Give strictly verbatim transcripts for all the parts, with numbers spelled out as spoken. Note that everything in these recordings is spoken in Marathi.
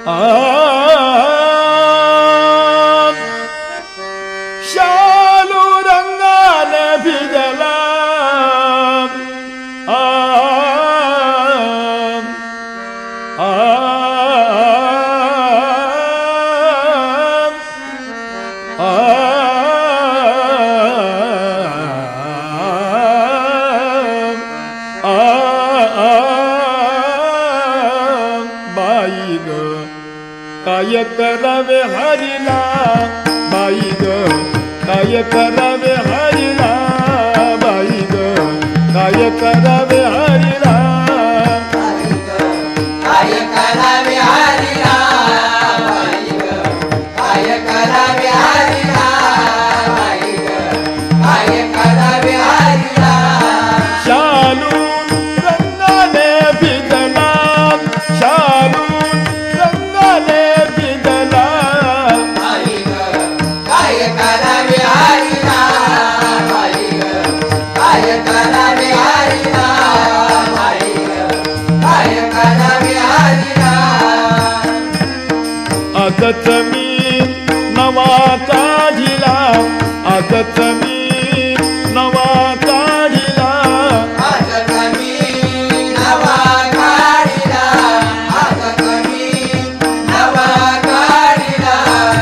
शालू रंगाने भिजला आ आ आ बाई ग काय करावे हरिला बाई ग काय करावे हरिला बाई ग काय करावे हरिला काय करावे हरिला बाई ग काय करावे हरिला बाई ग काय करावे हरिला शालू रंगाने भिजला शालू रंगाने भिजला बाई ग काय करावे हरिला बाई ग काय करावे हरिला बाई ग काय करावे हरिला आजच मी नवा काढिला आजच मी नवा काढिला आज कमी नवा काढिला आज कमी नवा काढिला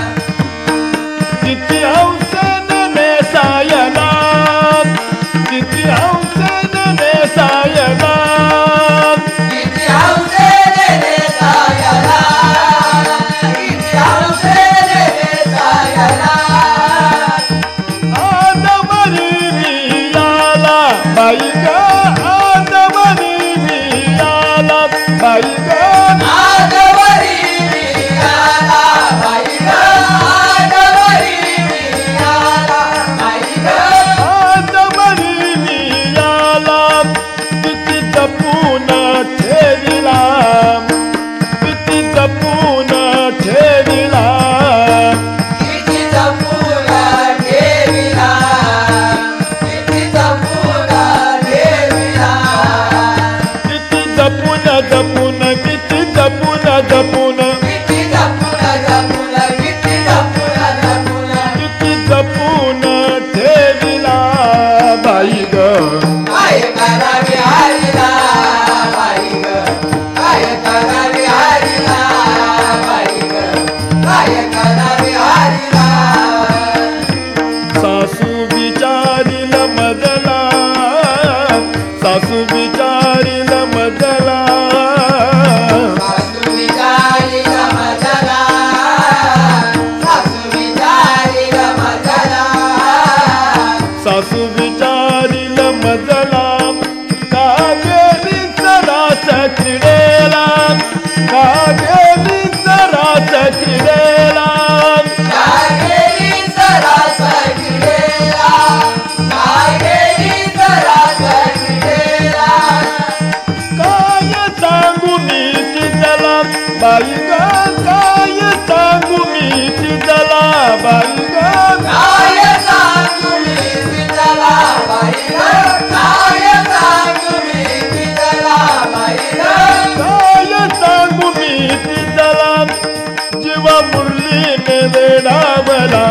किती हौसेन नेसायला किती हौसेन नेसायला किती हौसेने नेसायला किती हौसेने नेसायला आदमरी मिळाला बाई ग आदमरी मिळाला बाई ग आजवरी मिळाला बाई ग आजवरी मिळाला बाई ग आदमरी मिळाला किती जपून ठेविला किती जपून ठेविला किती जपून ठेविला किती जपून ठेविला किती जपून जपून किती जपून जपून किती जपून जपून किती जपून जपून किती जपून ठेविला बाई ग काय करावे हरिला बाई ग काय करावे हरिला बाई ग काय करावे हरिला सासू विचारिल मजला सासू विचारिल मजला सासू विचारिल मजला सासू विचारिल मजला सासू विचारिल मजला का गेली सरास क्रीडेला का गेली सरास क्रीडेला कागेली सरास क्रीडेला कागेली सरास क्रीडेला काय सांगू मी तिजला बाई ग काय सांगू मी तिजला बाई ग काय सांगू मी तिला बाई ग काय सांगू मी तिला बाई ग काय सांगू मी तिजला जीवा मुरलीने वेडावला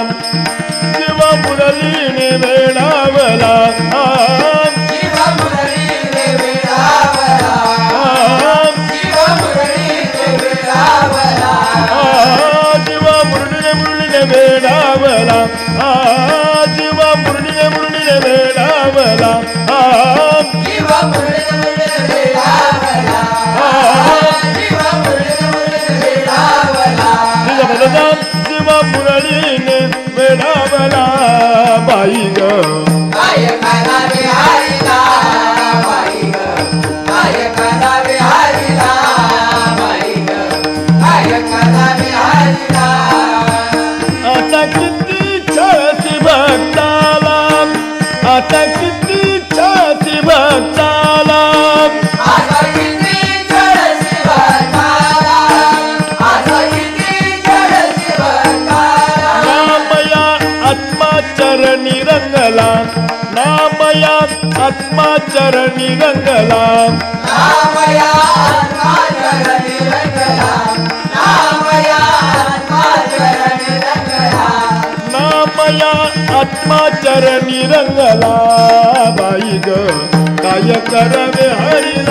जीवा मुरलीने वेडावला आ, जीव मुरलीने वेडावला आ, जीव मुरलीने वेडावला आ, जीवा मुरलीने मुरलीने वेडावला आ, जीवा मुरलीने मुरलीने वेडावला आ, जीव मुरलीने वेडावला जीव मुरलीने वेडावला तुझ्या बलदान जीवा मुरलीने वेडावला बाई ग काय करावे हरिला बाई ग काय करावे हरिला बाई ग काय करावे हरिला आता किती छळसी भक्ताला आता किती छळसी भक्ताला आता किती जळसी भरताला आता किती जळसी भरताला नामया आत्मा चरणी रंगला नामया आत्मा चरणी रंगला नामया आत्मा चरणी रंगला आत्माचरणी रंगला बाई ग काय करवे हरी